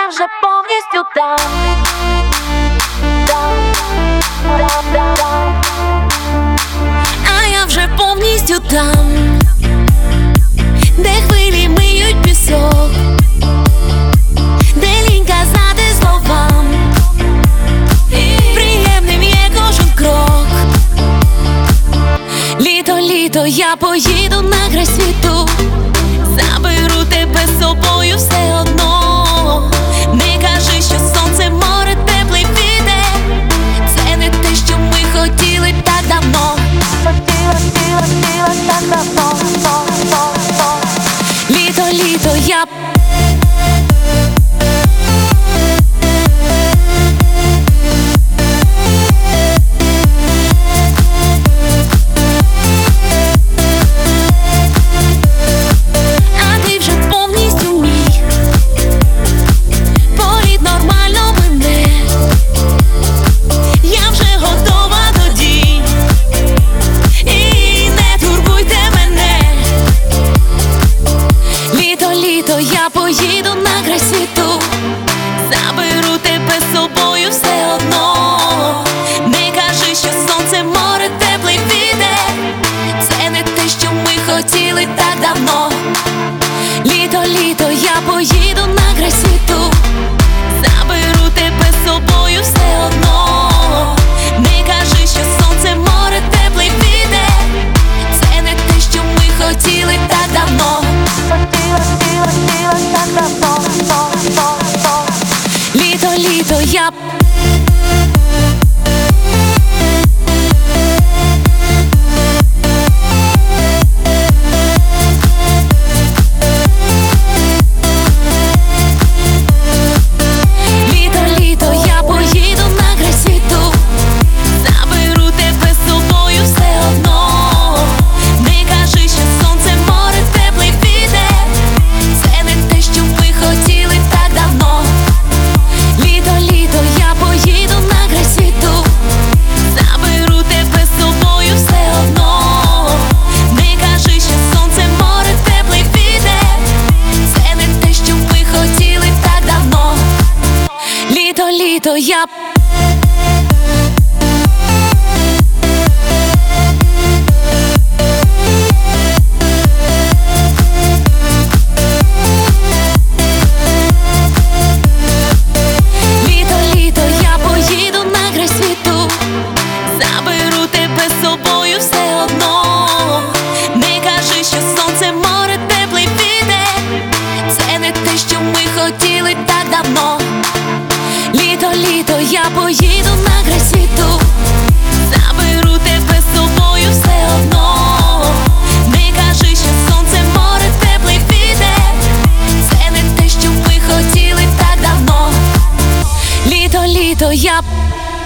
я вже повністю там. А я вже повністю там, де хвилі миють пісок, де лінь казати словам, приємним є кожен крок. Літо, літо, я поїду на край світу, заберу тебе з собою все одно. Не кажи, що сонце, море, теплий вітер, це не те, що ми хотіли так давно. Хотіла так давно. Літо, літо, я я поїду на край світу, заберу тебе з собою все одно. Не кажи, що сонце, море, теплий вітер, це не те, що ми хотіли так давно. Літо, літо, я поїду на край світу, заберу тебе з собою все одно. Не кажи, що сонце, море, теплий вітер, це не те, що ми хотіли так давно. Літо, літо, я літо, я поїду на край світу, заберу тебе з собою все одно. Не кажи, що сонце, море, теплий вітер, це не те, що ми хотіли так давно. Літо, літо, я поїду на край світу, заберу тебе з собою все одно. Не кажи, що сонце, море, теплий вітер, це не те, що ми хотіли так давно. Літо, літо, я